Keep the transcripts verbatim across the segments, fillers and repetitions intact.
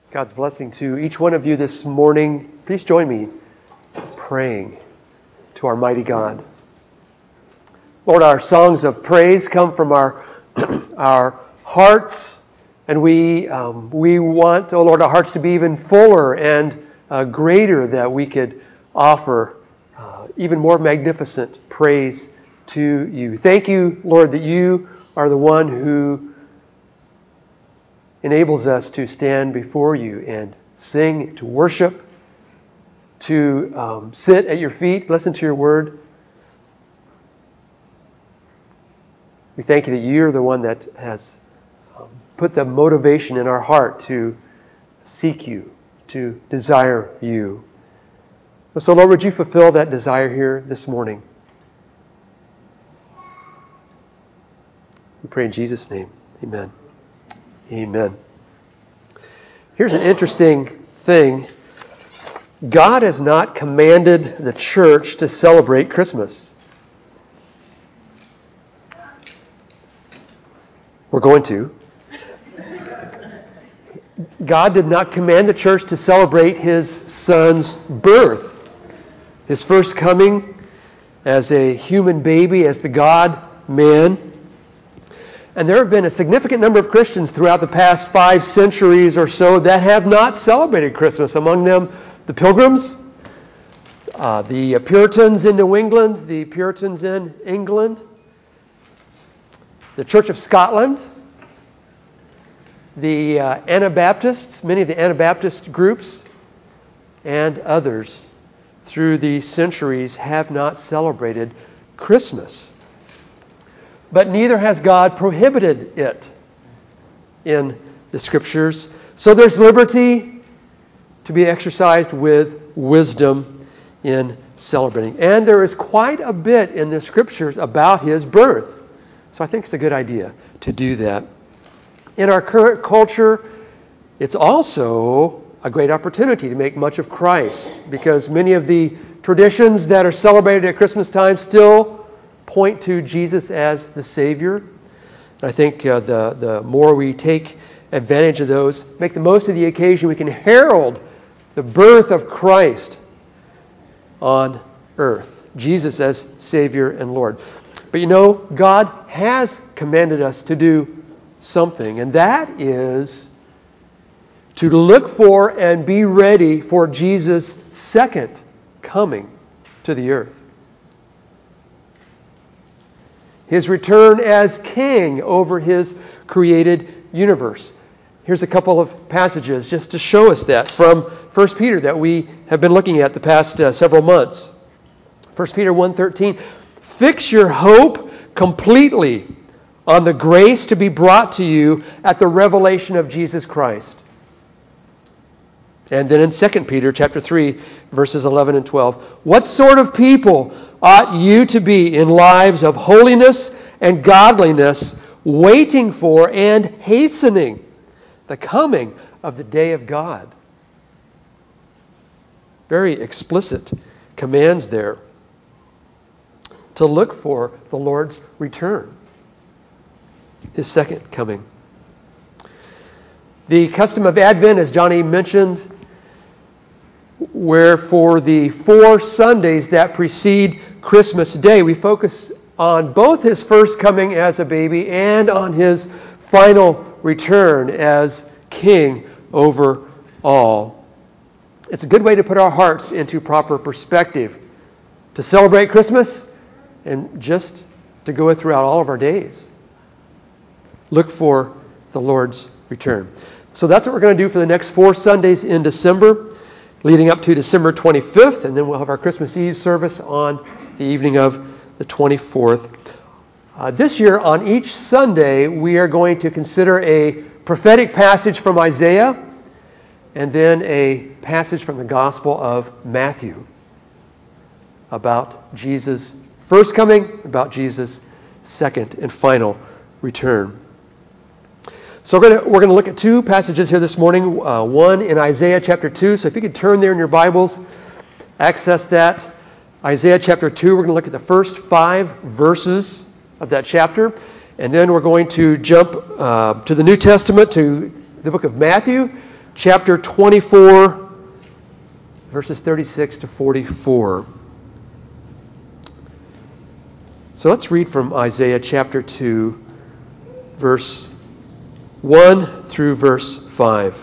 God's blessing to each one of you this morning. Please join me praying to our mighty God. Lord, our songs of praise come from our our hearts, and we um, we want, oh Lord, our hearts to be even fuller and uh, greater, that we could offer uh, even more magnificent praise to you. Thank you, Lord, that you are the one who enables us to stand before you and sing, to worship, to um, sit at your feet, listen to your word. We thank you that you're the one that has um, put the motivation in our heart to seek you, to desire you. So, Lord, would you fulfill that desire here this morning? We pray in Jesus' name. Amen. Amen. Here's an interesting thing. God has not commanded the church to celebrate Christmas. We're going to. God did not command the church to celebrate His Son's birth, His first coming as a human baby, as the God-man. And there have been a significant number of Christians throughout the past five centuries or so that have not celebrated Christmas. Among them, the Pilgrims, uh, the Puritans in New England, the Puritans in England, the Church of Scotland, the uh, Anabaptists, many of the Anabaptist groups, and others through the centuries have not celebrated Christmas. But neither has God prohibited it in the Scriptures. So there's liberty to be exercised with wisdom in celebrating. And there is quite a bit in the Scriptures about His birth. So I think it's a good idea to do that. In our current culture, it's also a great opportunity to make much of Christ, because many of the traditions that are celebrated at Christmas time still point to Jesus as the Savior. And I think uh, the, the more we take advantage of those, make the most of the occasion, we can herald the birth of Christ on earth. Jesus as Savior and Lord. But you know, God has commanded us to do something, and that is to look for and be ready for Jesus' second coming to the earth. His return as King over His created universe. Here's a couple of passages just to show us that from First Peter that we have been looking at the past uh, several months. First Peter one thirteen, fix your hope completely on the grace to be brought to you at the revelation of Jesus Christ. And then in Second Peter chapter three, verses eleven and twelve, what sort of people ought you to be in lives of holiness and godliness, waiting for and hastening the coming of the day of God? Very explicit commands there to look for the Lord's return, His second coming. The custom of Advent, as Johnny mentioned, where for the four Sundays that precede Christmas Day, we focus on both His first coming as a baby and on His final return as King over all. It's a good way to put our hearts into proper perspective, to celebrate Christmas and just to go throughout all of our days. Look for the Lord's return. So that's what we're going to do for the next four Sundays in December, leading up to December twenty-fifth, and then we'll have our Christmas Eve service on the evening of the twenty-fourth. Uh, this year, on each Sunday, we are going to consider a prophetic passage from Isaiah and then a passage from the Gospel of Matthew about Jesus' first coming, about Jesus' second and final return. So we're going, to, we're going to look at two passages here this morning, uh, one in Isaiah chapter two. So if you could turn there in your Bibles, access that. Isaiah chapter two, we're going to look at the first five verses of that chapter. And then we're going to jump uh, to the New Testament, to the book of Matthew, chapter twenty-four, verses thirty-six to forty-four. So let's read from Isaiah chapter two, verse one through verse five.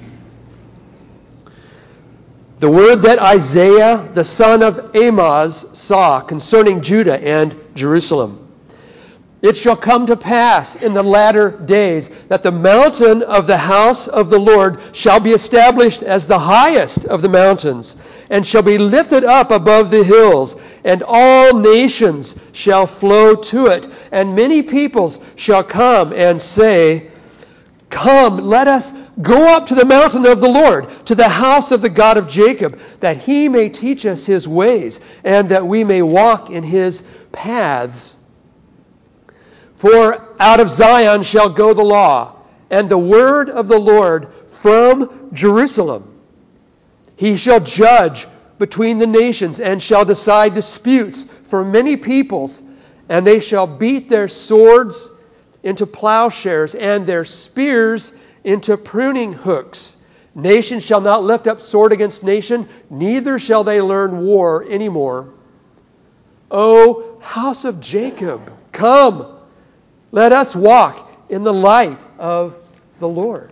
The word that Isaiah, the son of Amoz, saw concerning Judah and Jerusalem. It shall come to pass in the latter days that the mountain of the house of the Lord shall be established as the highest of the mountains, and shall be lifted up above the hills, and all nations shall flow to it. And many peoples shall come and say, Come, let us go up to the mountain of the Lord, to the house of the God of Jacob, that he may teach us his ways, and that we may walk in his paths. For out of Zion shall go the law, and the word of the Lord from Jerusalem. He shall judge between the nations, and shall decide disputes for many peoples, and they shall beat their swords into plowshares, and their spears into pruning hooks. Nation shall not lift up sword against nation, neither shall they learn war anymore. O house of Jacob, come, let us walk in the light of the Lord.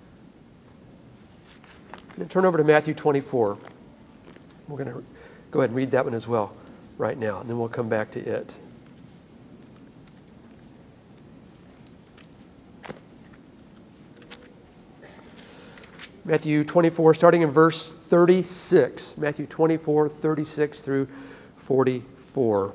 And turn over to Matthew twenty-four. We're going to go ahead and read that one as well right now, and then we'll come back to it. Matthew twenty-four, starting in verse thirty-six. Matthew twenty-four, thirty-six through forty-four.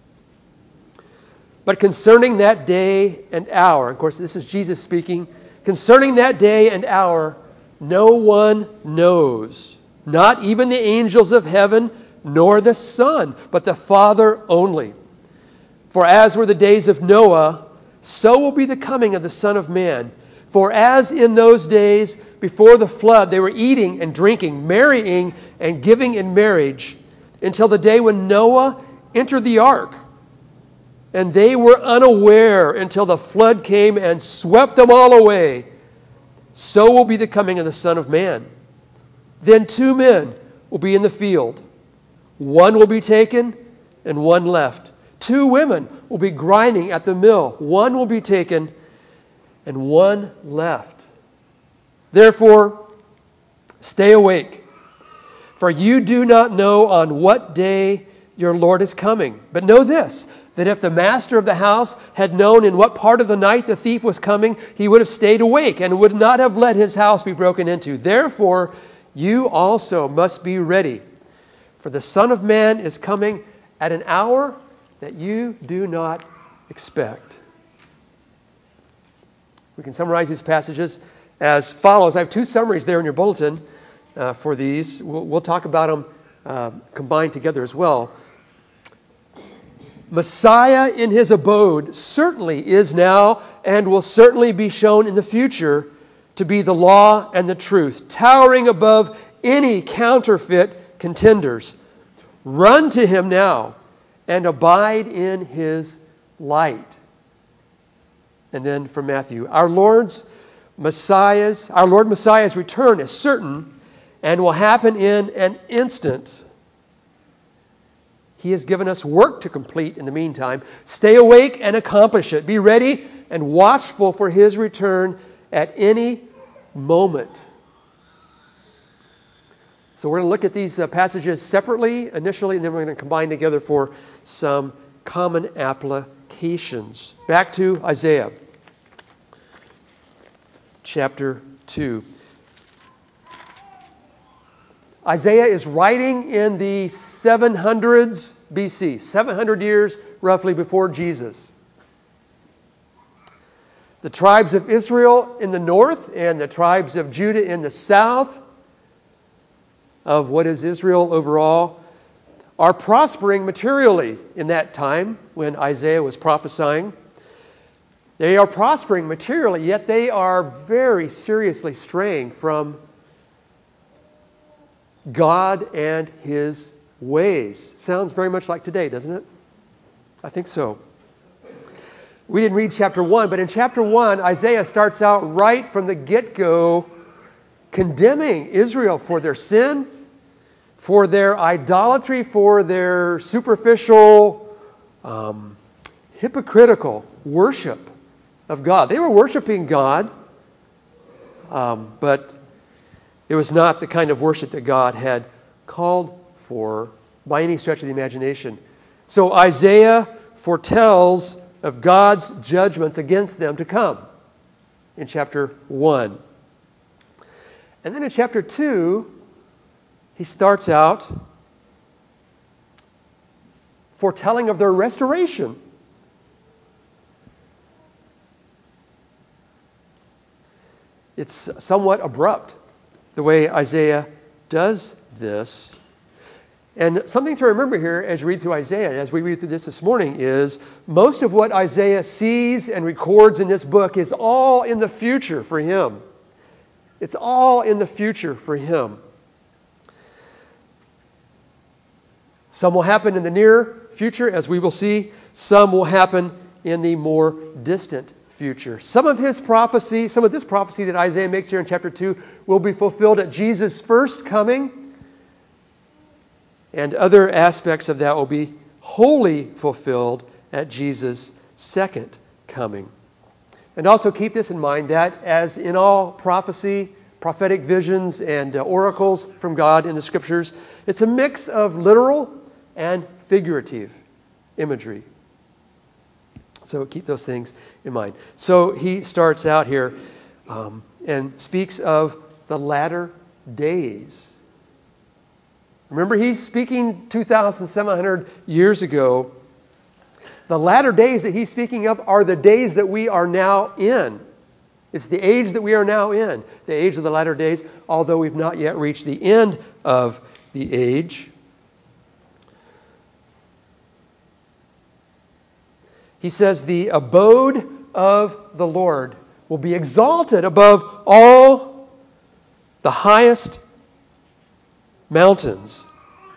But concerning that day and hour, of course, this is Jesus speaking. Concerning that day and hour, no one knows, not even the angels of heaven, nor the Son, but the Father only. For as were the days of Noah, so will be the coming of the Son of Man. For as in those days before the flood, they were eating and drinking, marrying and giving in marriage, until the day when Noah entered the ark. And they were unaware until the flood came and swept them all away. So will be the coming of the Son of Man. Then two men will be in the field. One will be taken and one left. Two women will be grinding at the mill. One will be taken and one left. Therefore, stay awake, for you do not know on what day your Lord is coming. But know this, that if the master of the house had known in what part of the night the thief was coming, he would have stayed awake and would not have let his house be broken into. Therefore, you also must be ready, for the Son of Man is coming at an hour that you do not expect. We can summarize these passages as follows. I have two summaries there in your bulletin uh, for these. We'll, we'll talk about them uh, combined together as well. Messiah in his abode certainly is now and will certainly be shown in the future to be the law and the truth, towering above any counterfeit contenders. Run to him now and abide in his light. And then from Matthew, our Lord's Messiah's, our Lord Messiah's return is certain and will happen in an instant. He has given us work to complete in the meantime. Stay awake and accomplish it. Be ready and watchful for his return at any moment. So we're going to look at these uh, passages separately initially, and then we're going to combine together for some common applications. Back to Isaiah chapter two. Isaiah is writing in the seven hundreds B C, seven hundred years roughly before Jesus. The tribes of Israel in the north and the tribes of Judah in the south of what is Israel overall are prospering materially in that time when Isaiah was prophesying. They are prospering materially, yet they are very seriously straying from God and his ways. Sounds very much like today, doesn't it? I think so. We didn't read chapter one, but in chapter one, Isaiah starts out right from the get-go condemning Israel for their sin, for their idolatry, for their superficial, um, hypocritical worship of God. They were worshiping God, um, but it was not the kind of worship that God had called for by any stretch of the imagination. So Isaiah foretells of God's judgments against them to come in chapter one. And then in chapter two, he starts out foretelling of their restoration. It's somewhat abrupt, the way Isaiah does this. And something to remember here as you read through Isaiah, as we read through this this morning, is most of what Isaiah sees and records in this book is all in the future for him. It's all in the future for him. Some will happen in the near future, as we will see. Some will happen in the more distant future. Some of his prophecy, some of this prophecy that Isaiah makes here in chapter two will be fulfilled at Jesus' first coming. And other aspects of that will be wholly fulfilled at Jesus' second coming. And also keep this in mind that as in all prophecy, prophetic visions, and uh, oracles from God in the Scriptures, it's a mix of literal and figurative imagery. So keep those things in mind. So he starts out here um, and speaks of the latter days. Remember, he's speaking two thousand seven hundred years ago. The latter days that he's speaking of are the days that we are now in. It's the age that we are now in, the age of the latter days, although we've not yet reached the end of the age. He says the abode of the Lord will be exalted above all the highest mountains.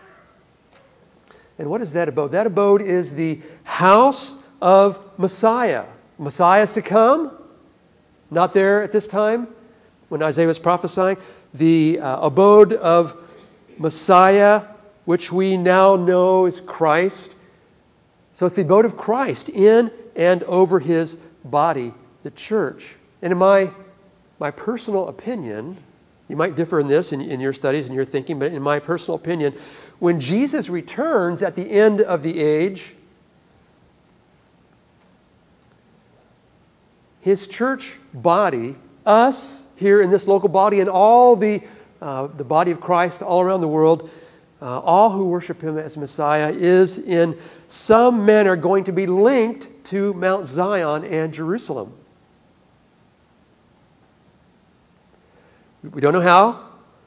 And what is that abode? That abode is the house of Messiah. Messiah is to come. Not there at this time when Isaiah was prophesying. The uh, abode of Messiah, which we now know is Christ. So it's the abode of Christ in and over his body, the church. And in my, my personal opinion, you might differ in this in, in your studies and your thinking, but in my personal opinion, when Jesus returns at the end of the age, his church body, us here in this local body, and all the uh, the body of Christ all around the world, uh, all who worship him as Messiah, is in some manner going to be linked to Mount Zion and Jerusalem. We don't know how,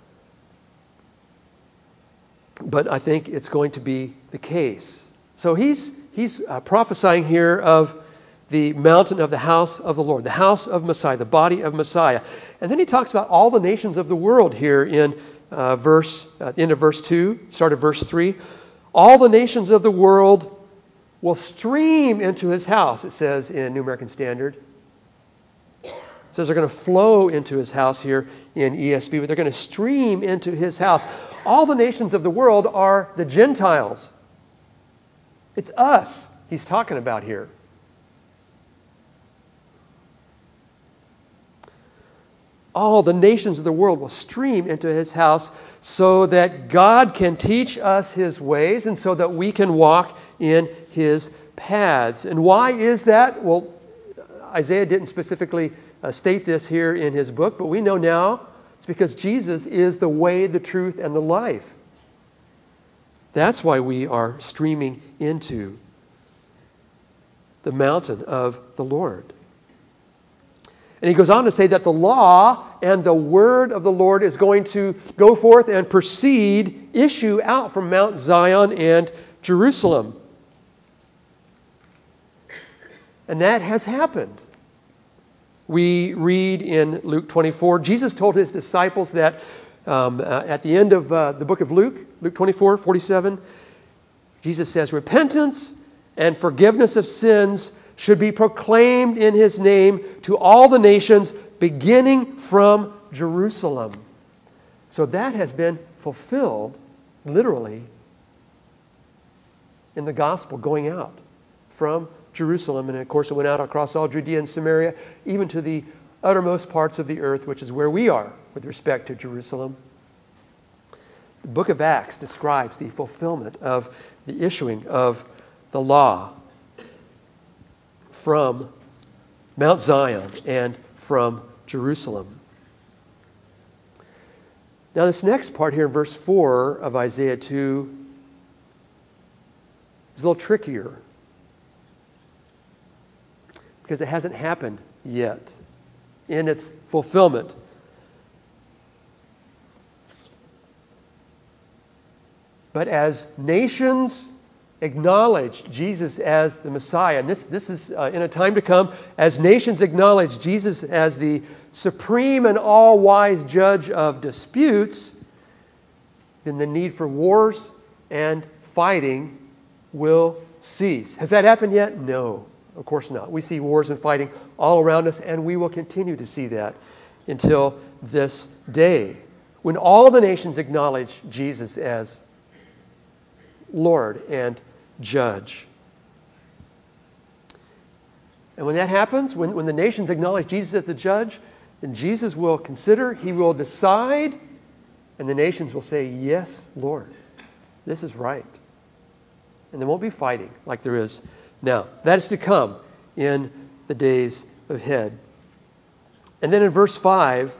but I think it's going to be the case. So he's he's uh, prophesying here of the mountain of the house of the Lord, the house of Messiah, the body of Messiah. And then he talks about all the nations of the world here in uh, verse, uh, end of verse two, start of verse three. All the nations of the world will stream into his house, it says in New American Standard. It says they're going to flow into his house here in E S V, but they're going to stream into his house. All the nations of the world are the Gentiles. It's us he's talking about here. All the nations of the world will stream into his house so that God can teach us his ways and so that we can walk in his paths. And why is that? Well, Isaiah didn't specifically uh, state this here in his book, but we know now it's because Jesus is the way, the truth, and the life. That's why we are streaming into the mountain of the Lord. And he goes on to say that the law and the word of the Lord is going to go forth and proceed, issue out from Mount Zion and Jerusalem. And that has happened. We read in Luke twenty-four, Jesus told his disciples that um, uh, at the end of uh, the book of Luke, Luke twenty-four, forty-seven, Jesus says, repentance and forgiveness of sins should be proclaimed in his name to all the nations, beginning from Jerusalem. So that has been fulfilled, literally, in the gospel going out from Jerusalem. And of course it went out across all Judea and Samaria, even to the uttermost parts of the earth, which is where we are with respect to Jerusalem. The book of Acts describes the fulfillment of the issuing of the law from Mount Zion and from Jerusalem. Now this next part here in verse four of Isaiah two is a little trickier because it hasn't happened yet in its fulfillment. But as nations acknowledge Jesus as the Messiah, and this, this is uh, in a time to come, as nations acknowledge Jesus as the supreme and all-wise judge of disputes, then the need for wars and fighting will cease. Has that happened yet? No, of course not. We see wars and fighting all around us, and we will continue to see that until this day, when all the nations acknowledge Jesus as Lord and Judge. And when that happens, when, when the nations acknowledge Jesus as the Judge, then Jesus will consider, He will decide, and the nations will say, yes, Lord, this is right. And there won't be fighting like there is now. That is to come in the days ahead. And then in verse five,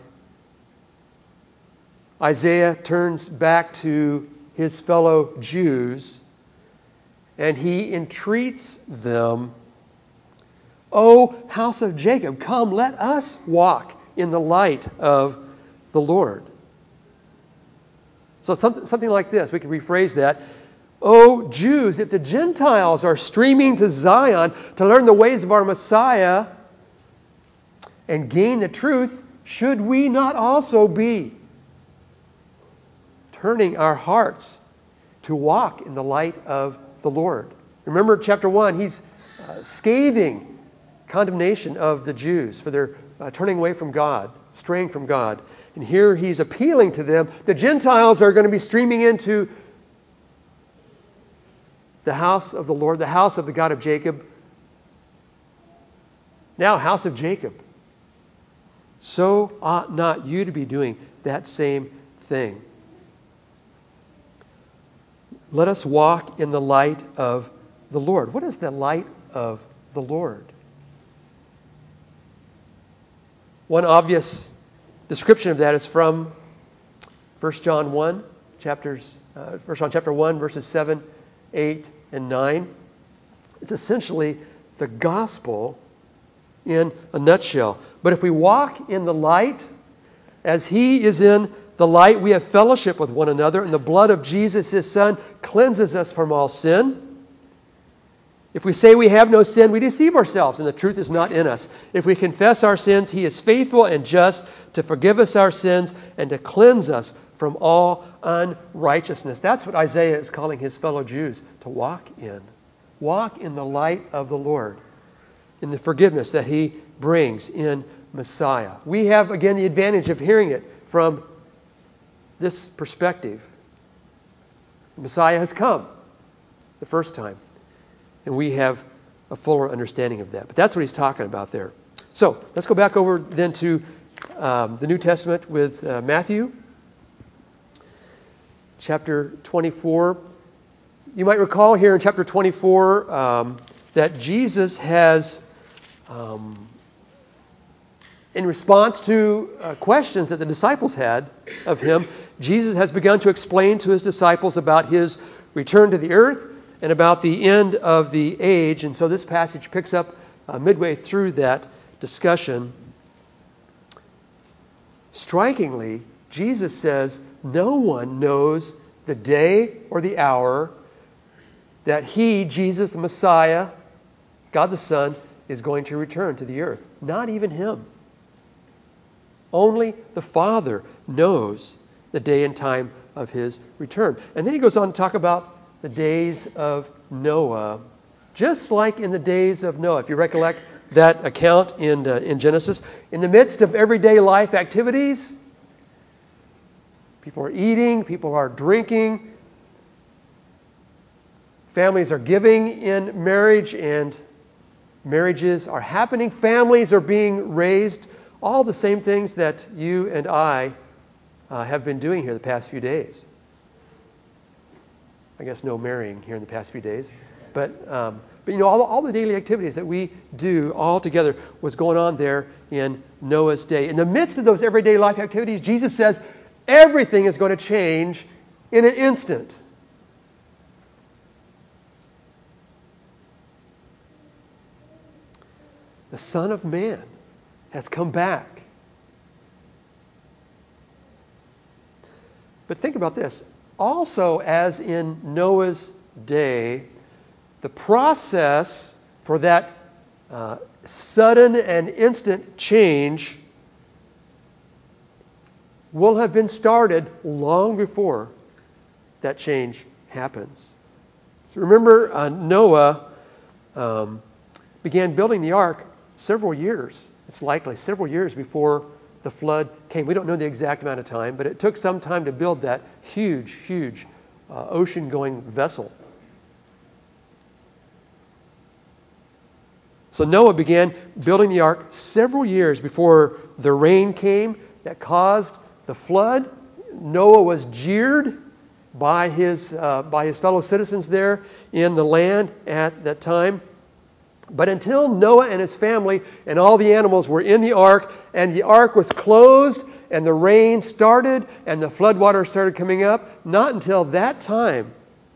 Isaiah turns back to his fellow Jews, and he entreats them, O house of Jacob, come, let us walk in the light of the Lord. So something, something like this, we can rephrase that. O Jews, if the Gentiles are streaming to Zion to learn the ways of our Messiah and gain the truth, should we not also be turning our hearts to walk in the light of the Lord? Remember chapter one, he's uh, scathing condemnation of the Jews for their uh, turning away from God, straying from God. And here he's appealing to them. The Gentiles are going to be streaming into the house of the Lord, the house of the God of Jacob. Now, house of Jacob, so ought not you to be doing that same thing. Let us walk in the light of the Lord. What is the light of the Lord? One obvious description of that is from First John one, chapters, uh, First John chapter one, verses seven, eight, and nine. It's essentially the gospel in a nutshell. But if we walk in the light, as He is in the light, we have fellowship with one another, and the blood of Jesus, His Son, cleanses us from all sin. If we say we have no sin, we deceive ourselves, and the truth is not in us. If we confess our sins, He is faithful and just to forgive us our sins and to cleanse us from all unrighteousness. That's what Isaiah is calling his fellow Jews to walk in. Walk in the light of the Lord, in the forgiveness that He brings in Messiah. We have, again, the advantage of hearing it from this perspective. Messiah has come the first time, and we have a fuller understanding of that. But that's what he's talking about there. So let's go back over then to um, the New Testament with uh, Matthew chapter twenty-four. You might recall here in chapter twenty-four um, that Jesus has, um, in response to uh, questions that the disciples had of Him, Jesus has begun to explain to His disciples about His return to the earth and about the end of the age. And so this passage picks up uh, midway through that discussion. Strikingly, Jesus says no one knows the day or the hour that He, Jesus the Messiah, God the Son, is going to return to the earth. Not even Him. Only the Father knows the day and time of His return. And then He goes on to talk about the days of Noah, just like in the days of Noah. If you recollect that account in, uh, in Genesis, in the midst of everyday life activities, People are eating, people are drinking, families are giving in marriage, and marriages are happening, families are being raised, all the same things that you and I uh, have been doing here the past few days. I guess no marrying here in the past few days. But, um, but you know, all, all the daily activities that we do all together was going on there in Noah's day. In the midst of those everyday life activities, Jesus says everything is going to change in an instant. The Son of Man has come back. But think about this. Also, as in Noah's day, the process for that uh, sudden and instant change will have been started long before that change happens. So remember, uh, Noah um, began building the ark several years, it's likely several years before the flood came. We don't know the exact amount of time, but it took some time to build that huge, huge uh, ocean-going vessel. So Noah began building the ark several years before the rain came that caused the flood. Noah was jeered by his uh, by his fellow citizens there in the land at that time. But until Noah and his family and all the animals were in the ark, and the ark was closed, and the rain started, and the floodwaters started coming up, not until that time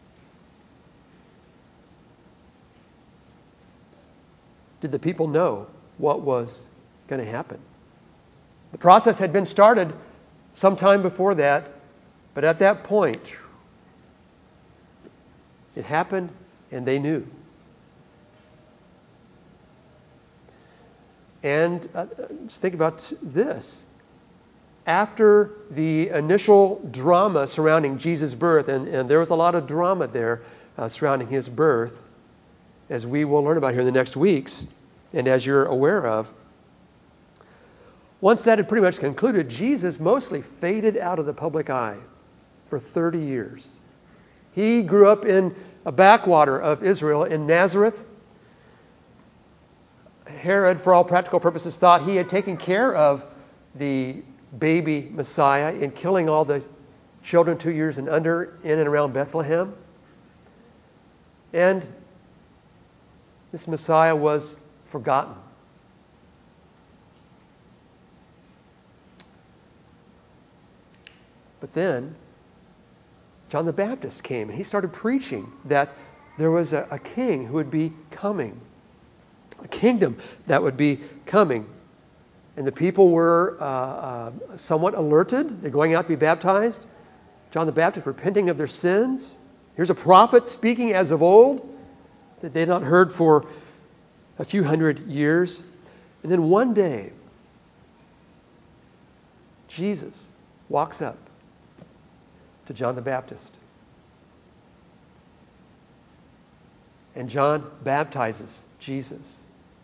did the people know what was going to happen. The process had been started some time before that, but at that point, it happened, and they knew. And uh, just think about this. After the initial drama surrounding Jesus' birth, and, and there was a lot of drama there uh, surrounding his birth, as we will learn about here in the next weeks, and as you're aware of, once that had pretty much concluded, Jesus mostly faded out of the public eye for thirty years. He grew up in a backwater of Israel in Nazareth. Herod, for all practical purposes, thought he had taken care of the baby Messiah in killing all the children two years and under in and around Bethlehem. And this Messiah was forgotten. But then John the Baptist came and he started preaching that there was a, a king who would be coming. A kingdom that would be coming. And the people were uh, uh, somewhat alerted. They're going out to be baptized. John the Baptist repenting of their sins. Here's a prophet speaking as of old that they had not heard for a few hundred years. And then one day, Jesus walks up to John the Baptist. And John baptizes Jesus.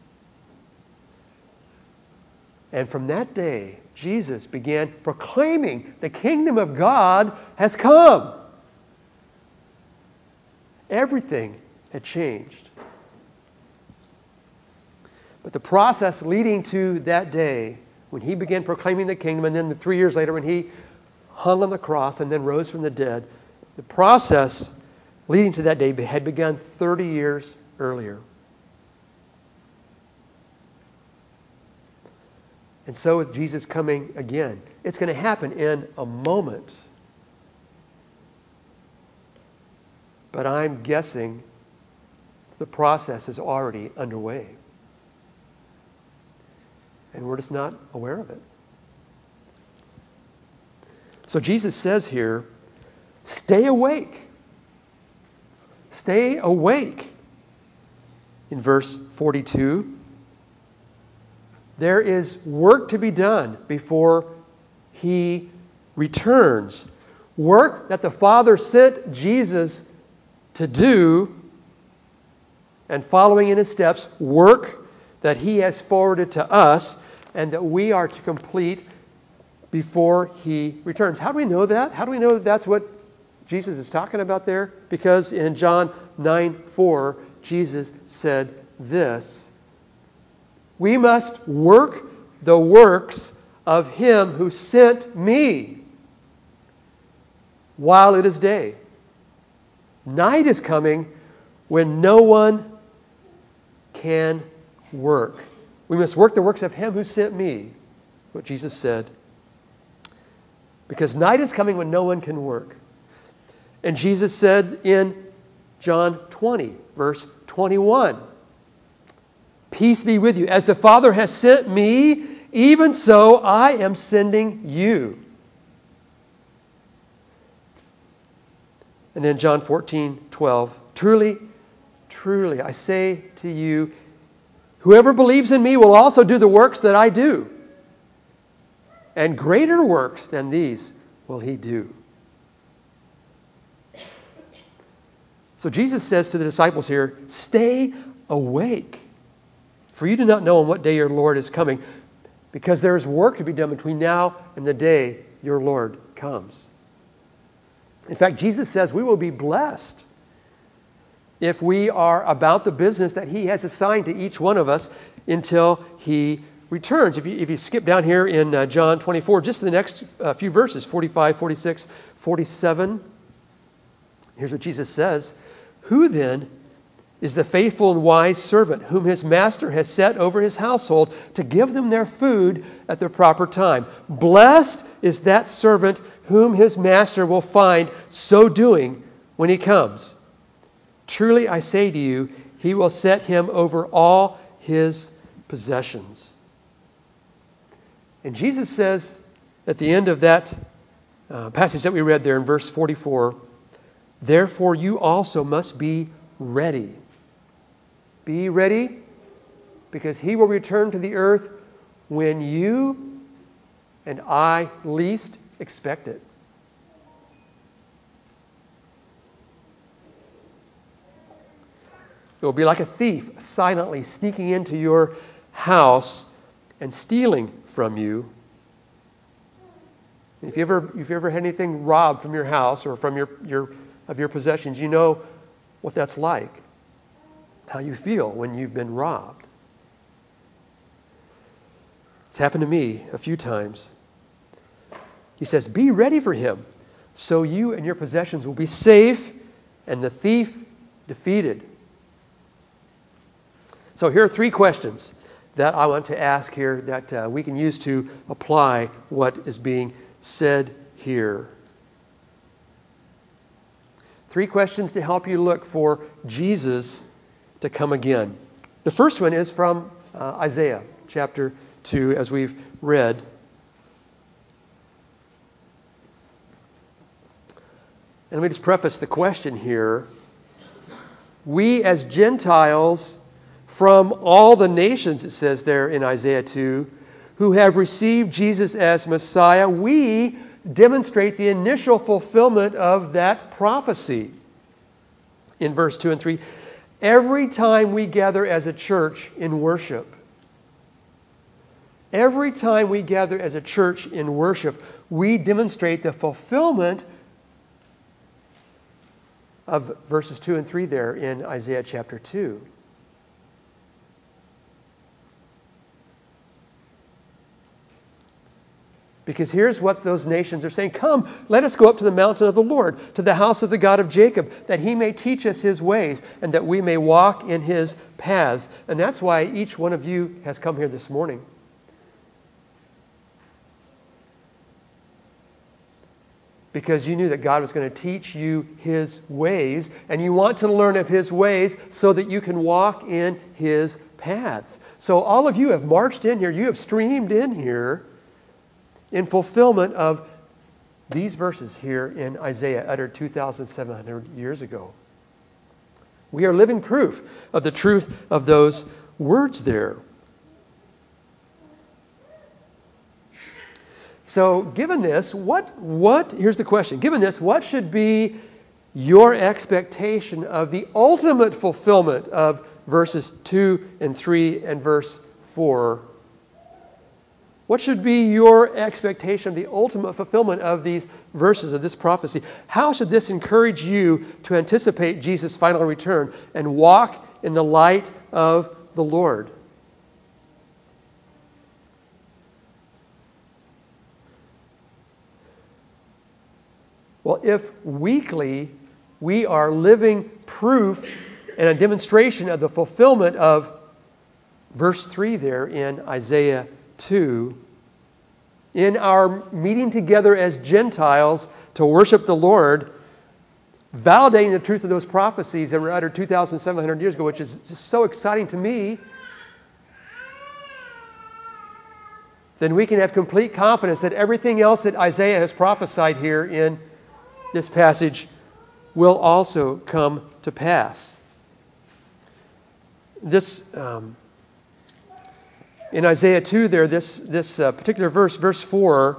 And from that day, Jesus began proclaiming the kingdom of God has come. Everything had changed. But the process leading to that day, when he began proclaiming the kingdom, and then the three years later when he hung on the cross and then rose from the dead, the process leading to that day had begun thirty years earlier. And so with Jesus coming again, it's going to happen in a moment. But I'm guessing the process is already underway. And we're just not aware of it. So Jesus says here, stay awake. Stay awake. In verse forty-two, there is work to be done before he returns. Work that the Father sent Jesus to do, and following in his steps, work that he has forwarded to us and that we are to complete before he returns. How do we know that? How do we know that that's what Jesus is talking about there? Because in John nine four, Jesus said this: "We must work the works of him who sent me while it is day. Night is coming when no one can work." We must work the works of him who sent me, what Jesus said. Because night is coming when no one can work. And Jesus said in John twenty, verse twenty-one, "Peace be with you. As the Father has sent me, even so I am sending you." And then John fourteen twelve, "Truly, truly, I say to you, whoever believes in me will also do the works that I do. And greater works than these will he do." So Jesus says to the disciples here, stay awake, for you do not know on what day your Lord is coming, because there is work to be done between now and the day your Lord comes. In fact, Jesus says we will be blessed if we are about the business that he has assigned to each one of us until he returns. If you, if you skip down here in uh, John twenty-four, just the next uh, few verses, forty-five, forty-six, forty-seven, here's what Jesus says: "Who then is the faithful and wise servant whom his master has set over his household to give them their food at the proper time? Blessed is that servant whom his master will find so doing when he comes. Truly I say to you, he will set him over all his possessions." And Jesus says at the end of that uh, passage that we read there in verse forty-four, "Therefore you also must be ready." Be ready, because he will return to the earth when you and I least expect it. It will be like a thief silently sneaking into your house and stealing from you. If you ever, if you ever had anything robbed from your house or from your, your of your possessions, you know what that's like. How you feel when you've been robbed. It's happened to me a few times. He says, be ready for him, so you and your possessions will be safe and the thief defeated. So here are three questions that I want to ask here that uh, we can use to apply what is being said here. Three questions to help you look for Jesus to come again. The first one is from uh, Isaiah chapter two, as we've read. And let me just preface the question here. We as Gentiles from all the nations, it says there in Isaiah two, who have received Jesus as Messiah, we demonstrate the initial fulfillment of that prophecy. In verse two and three, every time we gather as a church in worship, every time we gather as a church in worship, we demonstrate the fulfillment of verses two and three there in Isaiah chapter two. Because here's what those nations are saying. Come, let us go up to the mountain of the Lord, to the house of the God of Jacob, that he may teach us his ways, and that we may walk in his paths. And that's why each one of you has come here this morning. Because you knew that God was going to teach you his ways, and you want to learn of his ways so that you can walk in his paths. So all of you have marched in here, you have streamed in here in fulfillment of these verses here in Isaiah, uttered two thousand seven hundred years ago. We are living proof of the truth of those words there. So, given this, what, what, here's the question. Given this, what should be your expectation of the ultimate fulfillment of verses two and three and verse four? What should be your expectation of the ultimate fulfillment of these verses, of this prophecy? How should this encourage you to anticipate Jesus' final return and walk in the light of the Lord? Well, if weekly we are living proof and a demonstration of the fulfillment of verse three there in Isaiah two, in our meeting together as Gentiles to worship the Lord, validating the truth of those prophecies that were uttered two thousand seven hundred years ago, which is just so exciting to me, then we can have complete confidence that everything else that Isaiah has prophesied here in this passage will also come to pass. This, um, in Isaiah two there, this, this uh, particular verse, verse four,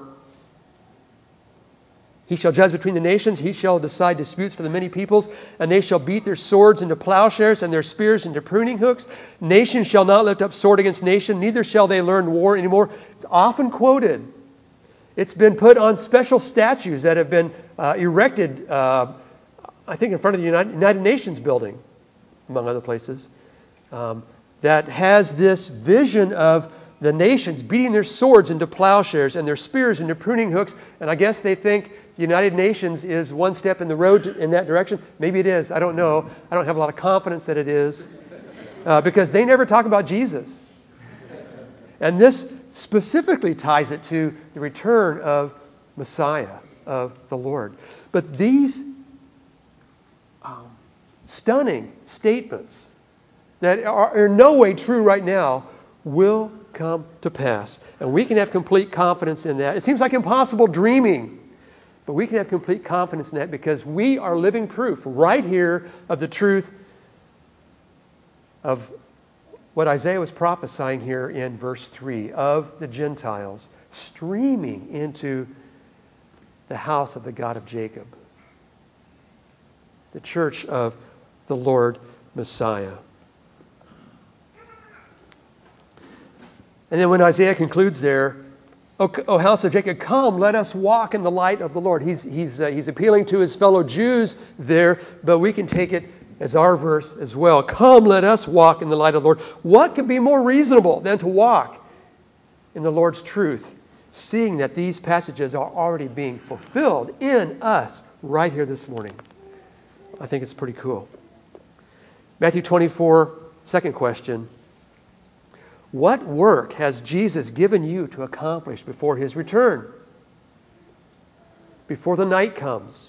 he shall judge between the nations, he shall decide disputes for the many peoples, and they shall beat their swords into plowshares and their spears into pruning hooks. Nation shall not lift up sword against nation, neither shall they learn war anymore. It's often quoted. It's been put on special statues that have been uh, erected, uh, I think in front of the United, United Nations building, among other places, um, that has this vision of the nations beating their swords into plowshares and their spears into pruning hooks. And I guess they think the United Nations is one step in the road in that direction. Maybe it is. I don't know. I don't have a lot of confidence that it is. Uh, because they never talk about Jesus. And this specifically ties it to the return of Messiah, of the Lord. But these um, stunning statements that are in no way true right now will come to pass. And we can have complete confidence in that. It seems like impossible dreaming, but we can have complete confidence in that because we are living proof right here of the truth of what Isaiah was prophesying here in verse three, of the Gentiles streaming into the house of the God of Jacob, the church of the Lord Messiah. And then when Isaiah concludes there, O, o house of Jacob, come, let us walk in the light of the Lord. He's, he's, uh, he's appealing to his fellow Jews there, but we can take it as our verse as well. Come, let us walk in the light of the Lord. What could be more reasonable than to walk in the Lord's truth, seeing that these passages are already being fulfilled in us right here this morning? I think it's pretty cool. Matthew twenty-four, second question. What work has Jesus given you to accomplish before his return? Before the night comes?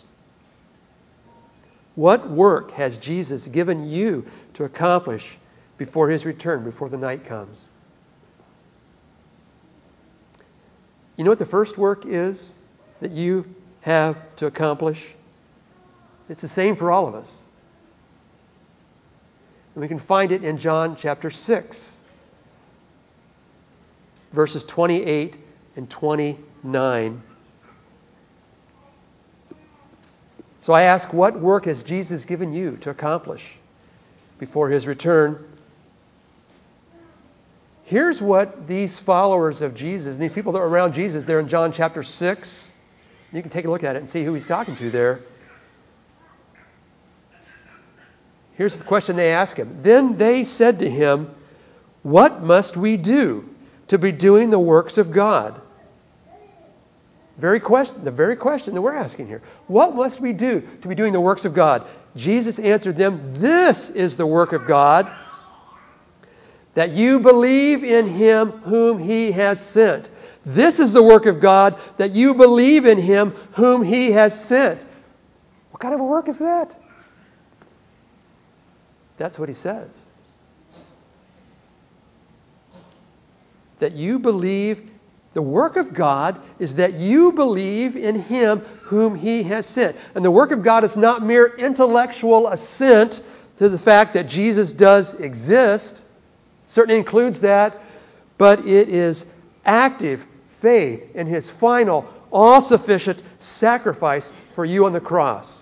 What work has Jesus given you to accomplish before his return, before the night comes? You know what the first work is that you have to accomplish? It's the same for all of us. And we can find it in John chapter six, verses twenty-eight and twenty-nine. So I ask, what work has Jesus given you to accomplish before his return? Here's what these followers of Jesus, and these people that are around Jesus, they're in John chapter six. You can take a look at it and see who he's talking to there. Here's the question they ask him. Then they said to him, what must we do to be doing the works of God? Very question, the very question that we're asking here. What must we do to be doing the works of God? Jesus answered them, this is the work of God, that you believe in him whom he has sent. This is the work of God, that you believe in him whom he has sent. What kind of a work is that? That's what he says. That you believe, the work of God is that you believe in him whom he has sent. And the work of God is not mere intellectual assent to the fact that Jesus does exist. It certainly includes that. But it is active faith in his final, all-sufficient sacrifice for you on the cross.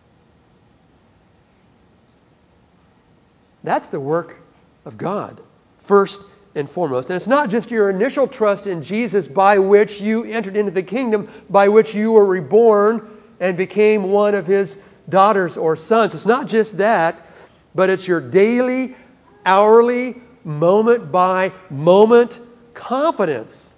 That's the work of God. first and foremost. And it's not just your initial trust in Jesus by which you entered into the kingdom, by which you were reborn and became one of His daughters or sons. It's not just that, but it's your daily, hourly, moment by moment confidence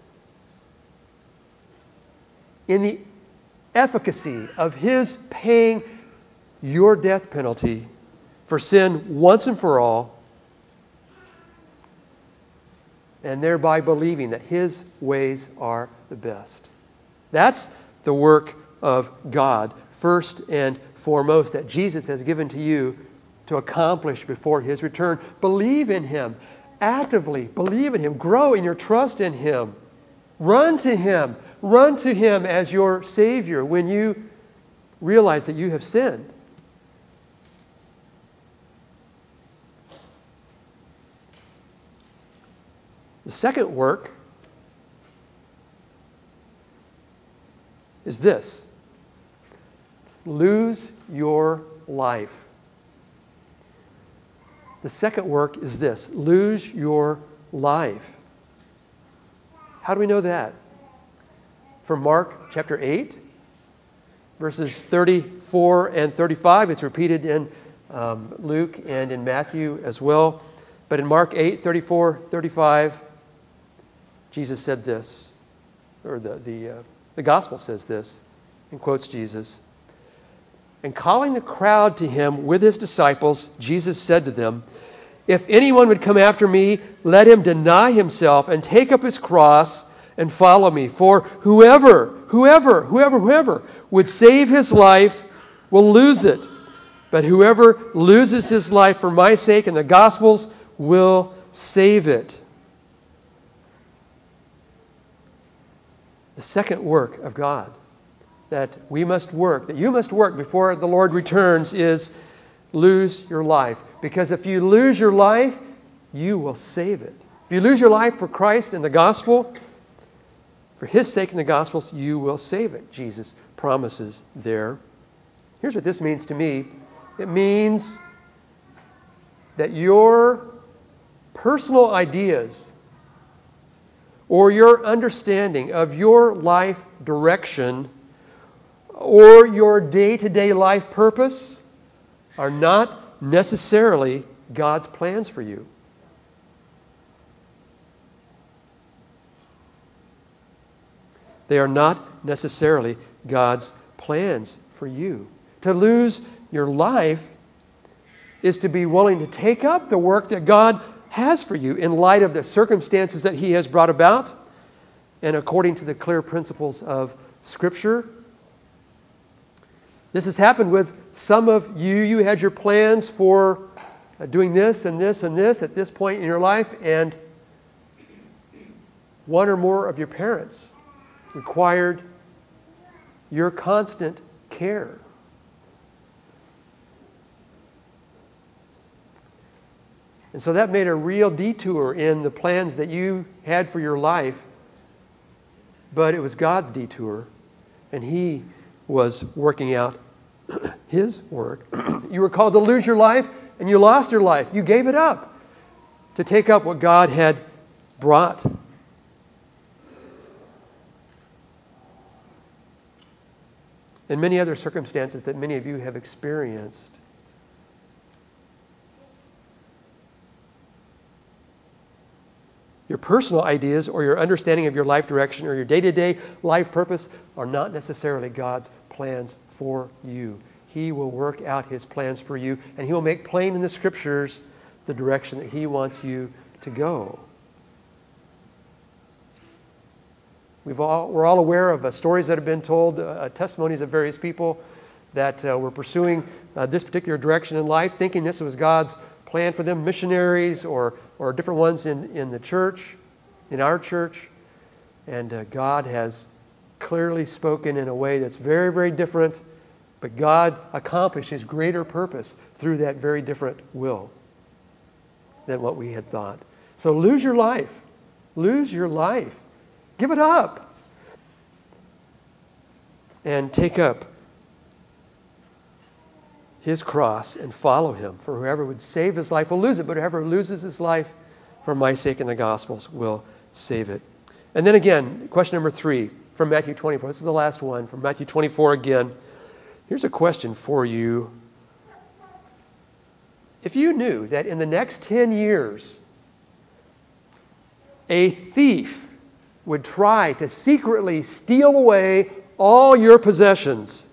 in the efficacy of His paying your death penalty for sin once and for all, and thereby believing that His ways are the best. That's the work of God, first and foremost, that Jesus has given to you to accomplish before His return. Believe in Him. Actively believe in Him. Grow in your trust in Him. Run to Him. Run to Him as your Savior when you realize that you have sinned. The second work is this: lose your life. The second work is this: lose your life. How do we know that? From Mark chapter eight, verses thirty-four and thirty-five. It's repeated in um, Luke and in Matthew as well. But in Mark eight, thirty-four, thirty-five, Jesus said this, or the, the, uh, the gospel says this, and quotes Jesus. And calling the crowd to Him with His disciples, Jesus said to them, "If anyone would come after me, let him deny himself and take up his cross and follow me. For whoever, whoever, whoever, whoever would save his life will lose it. But whoever loses his life for my sake and the gospel's will save it." The second work of God that we must work, that you must work before the Lord returns, is lose your life. Because if you lose your life, you will save it. If you lose your life for Christ and the gospel, for His sake and the gospel, you will save it. Jesus promises there. Here's what this means to me. It means that your personal ideas or your understanding of your life direction or your day-to-day life purpose are not necessarily God's plans for you. They are not necessarily God's plans for you. To lose your life is to be willing to take up the work that God has for you in light of the circumstances that He has brought about and according to the clear principles of Scripture. This has happened with some of you. You had your plans for doing this and this and this at this point in your life, and one or more of your parents required your constant care. And so that made a real detour in the plans that you had for your life. But it was God's detour, and He was working out His work. You were called to lose your life, and you lost your life. You gave it up to take up what God had brought. And many other circumstances that many of you have experienced. Your personal ideas or your understanding of your life direction or your day-to-day life purpose are not necessarily God's plans for you. He will work out His plans for you, and He will make plain in the Scriptures the direction that He wants you to go. We've all, we're all aware of uh, stories that have been told, uh, testimonies of various people that uh, were pursuing uh, this particular direction in life, thinking this was God's plan for them, missionaries or or different ones in, in the church, in our church. And uh, God has clearly spoken in a way that's very, very different, but God accomplished His greater purpose through that very different will than what we had thought. So lose your life. Lose your life. Give it up. And take up His cross and follow Him. For whoever would save his life will lose it, but whoever loses his life for my sake and the gospel's will save it. And then again, question number three from Matthew twenty-four. This is the last one from Matthew twenty-four again. Here's a question for you. If you knew that in the next ten years, a thief would try to secretly steal away all your possessions,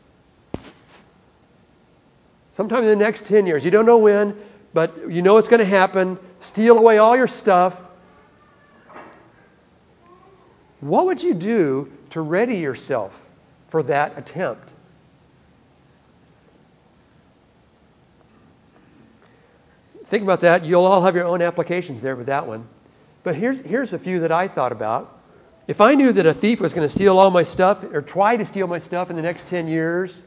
sometime in the next ten years, you don't know when, but you know it's going to happen, steal away all your stuff, what would you do to ready yourself for that attempt? Think about that. You'll all have your own applications there with that one. But here's, here's a few that I thought about. If I knew that a thief was going to steal all my stuff or try to steal my stuff in the next ten years,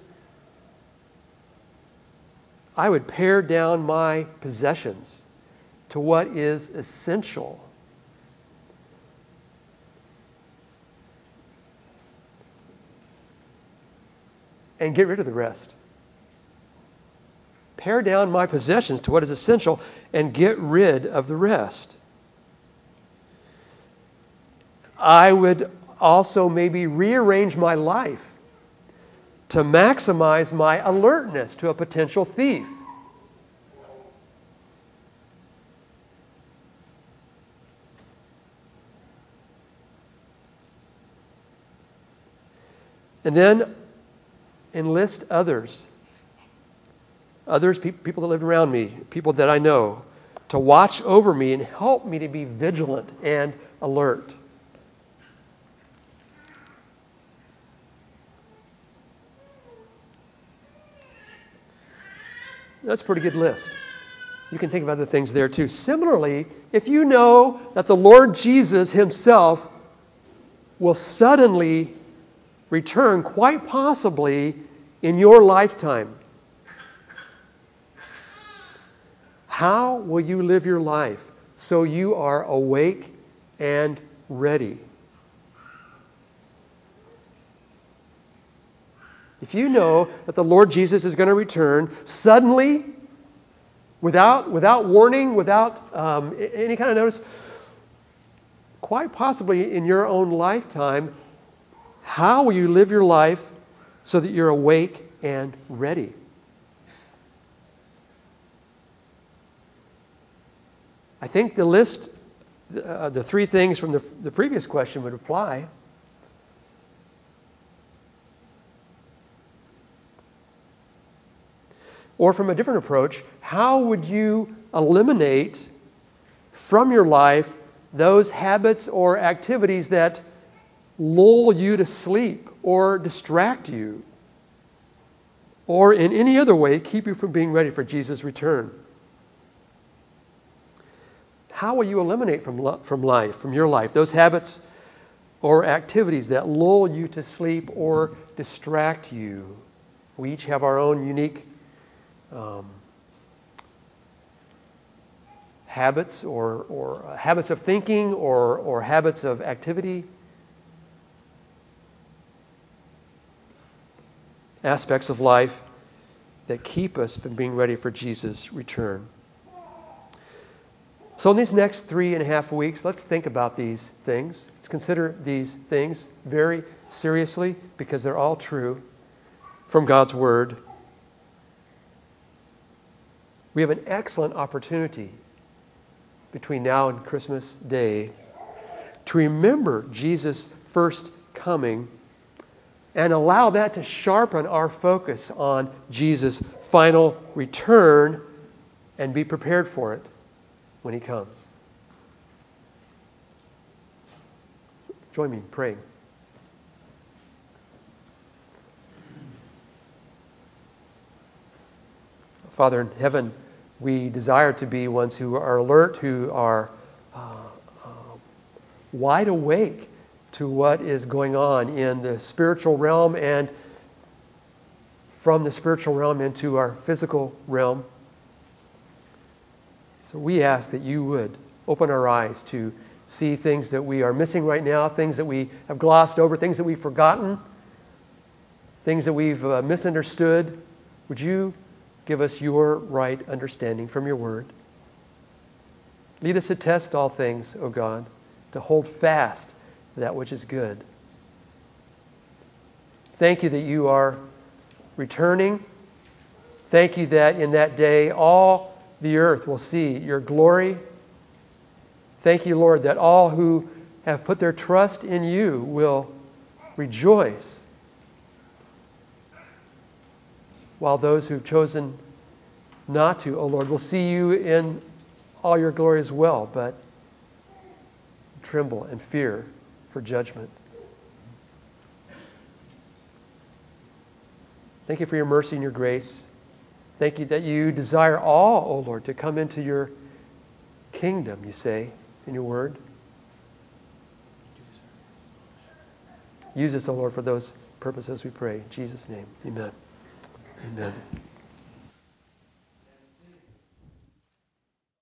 I would pare down my possessions to what is essential. And get rid of the rest. Pare down my possessions to what is essential and get rid of the rest. I would also maybe rearrange my life to maximize my alertness to a potential thief. And then enlist others. Others, pe- people that lived around me, people that I know, to watch over me and help me to be vigilant and alert. That's a pretty good list. You can think of other things there too. Similarly, if you know that the Lord Jesus Himself will suddenly return, quite possibly in your lifetime, how will you live your life so you are awake and ready? If you know that the Lord Jesus is going to return suddenly, without, without warning, without um, any kind of notice, quite possibly in your own lifetime, how will you live your life so that you're awake and ready? I think the list, uh, the three things from the, the previous question would apply. Or from a different approach, how would you eliminate from your life those habits or activities that lull you to sleep or distract you, or in any other way keep you from being ready for Jesus' return? How will you eliminate from, from life, from your life, those habits or activities that lull you to sleep or distract you? We each have our own unique um, habits or, or habits of thinking or, or habits of activity. Aspects of life that keep us from being ready for Jesus' return. So in these next three and a half weeks, let's think about these things. Let's consider these things very seriously because they're all true from God's Word. We have an excellent opportunity between now and Christmas Day to remember Jesus' first coming and allow that to sharpen our focus on Jesus' final return and be prepared for it when He comes. Join me in praying. Father in heaven, we desire to be ones who are alert, who are uh, uh, wide awake to what is going on in the spiritual realm and from the spiritual realm into our physical realm. So we ask that you would open our eyes to see things that we are missing right now, things that we have glossed over, things that we've forgotten, things that we've uh, misunderstood. Would you give us your right understanding from your Word? Lead us to test all things, O God, to hold fast that which is good. Thank you that you are returning. Thank you that in that day all the earth will see your glory. Thank you, Lord, that all who have put their trust in you will rejoice, while those who've chosen not to, O Lord, will see you in all your glory as well, but tremble and fear for judgment. Thank you for your mercy and your grace. Thank you that you desire all, O Lord, to come into your kingdom, you say in your word. Use us, O Lord, for those purposes, we pray. In Jesus' name, amen. Amen.